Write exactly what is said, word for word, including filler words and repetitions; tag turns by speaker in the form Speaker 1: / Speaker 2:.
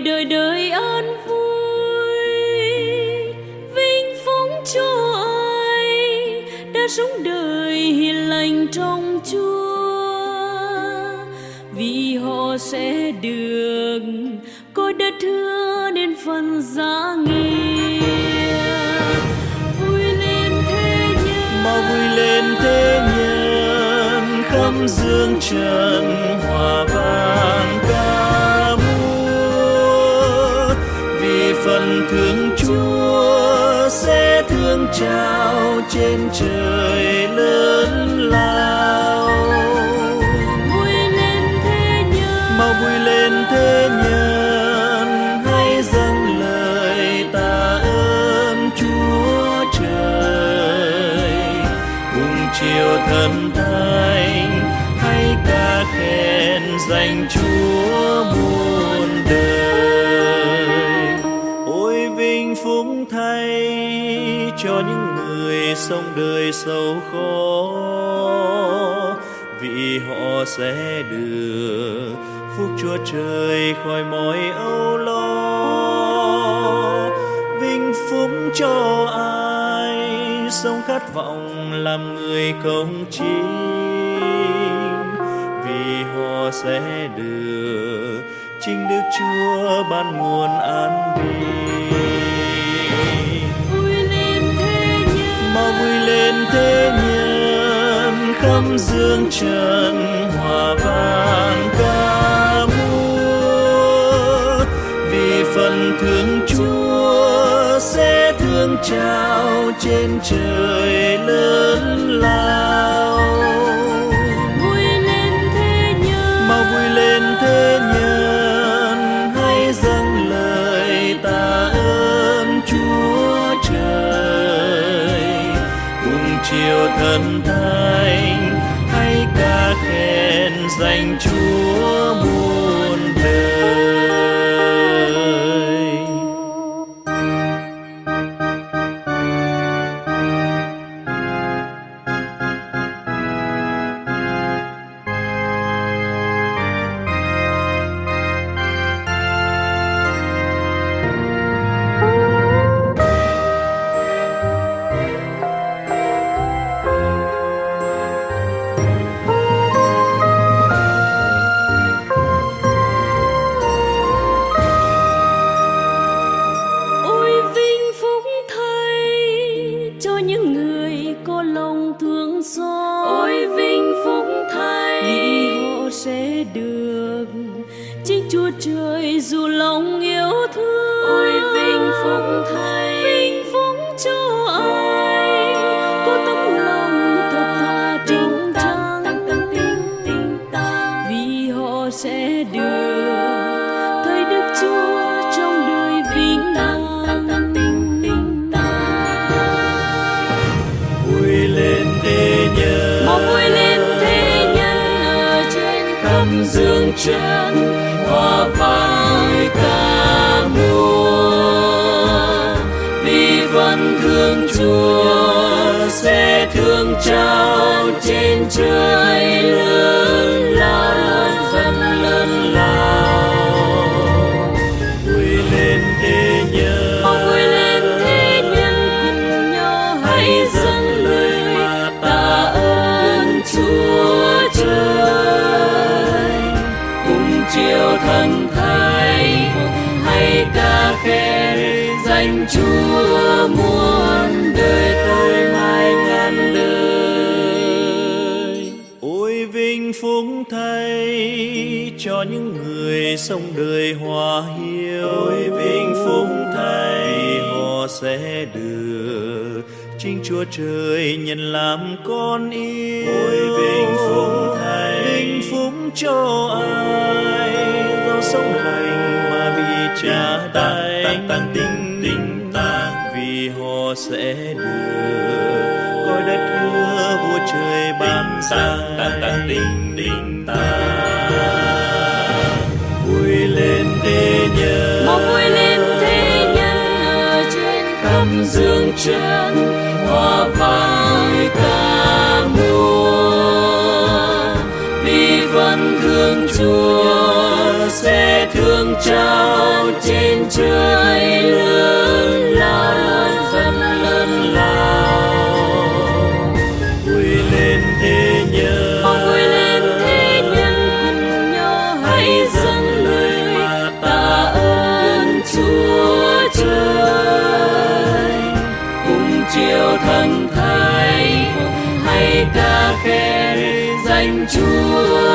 Speaker 1: đời đời an vui, vinh phúc cho ai đã sống đời hiền lành trong Chúa, vì họ sẽ được coi đất hứa nên phần giá nghĩa. Vui lên thế nhân,
Speaker 2: mau vui lên thế nhân, khắp dương trần hòa vang ca múa, vì phần thương Chúa sẽ thương trao trên trời lớn lao.
Speaker 1: vui lên thế nhân,
Speaker 2: mau vui lên thế nhân, hãy dâng lời tạ ơn Chúa trời, cùng chiều thần thánh hãy ca khen danh Chúa muôn đời. Ôi vinh phúc thay cho những người sống đời sầu khó, vì họ sẽ được phúc Chúa trời khỏi mọi âu lo. Vinh phúc cho ai sống khát vọng làm người công chính, vì họ sẽ được chính Đức Chúa ban nguồn an bình.
Speaker 1: vui lên thế nhân,
Speaker 2: Mau vui lên thế nhân, khắp dương trần hòa vang ca múa, vì phần thương Chúa sẽ thương trao trên trời lớn lao.
Speaker 1: vui lên thế nhân,
Speaker 2: Mau vui lên thế nhân, hãy dâng lời tạ ơn Chúa trời, cùng chiều thần thánh hãy ca khen danh Chúa muôn đời.
Speaker 1: ôi vinh phúc thay cho những người có lòng thương xót, ôi vinh phúc thay vì họ sẽ được chính Chúa trời dù lòng yêu thương. Ôi vinh phúc thay, vinh phúc cho ai có tấm lòng thật thà trong trắng, vì họ sẽ được thấy Đức Chúa trong đời vinh quang.
Speaker 2: Vui lên thế nhân,
Speaker 1: Mau vui lên thế nhân, ở trên khắp dương trần hòa vang ca múa, vì phần thương Chúa sẽ thương trao trên trời lớn lao, dần lớn lao.
Speaker 2: vui lên thế nhân,
Speaker 1: Mau vui lên thế nhân, cùng nhau hãy dâng lời tạ ơn Chúa trời, cùng chiều thần thánh hãy ca khen danh Chúa muôn đời, tôi mãi ngàn đời.
Speaker 2: ôi vinh phúc thay cho những người sống đời hòa hiếu, ôi vinh phúc thay họ sẽ được chính Chúa trời nhận làm con yêu. Ôi vinh phúc thay, vinh phúc cho ai do sống lành mà bị trả đánh, tăng tinh tinh ta, vì họ sẽ được coi đất hứa vua trời ban ra, tăng tinh tinh ta. Vui lên thế nhân,
Speaker 1: Mau vui lên thế nhân, ở trên khắp dương trần hòa vang ca múa, vì phần thương Chúa sẽ thương trao Chúa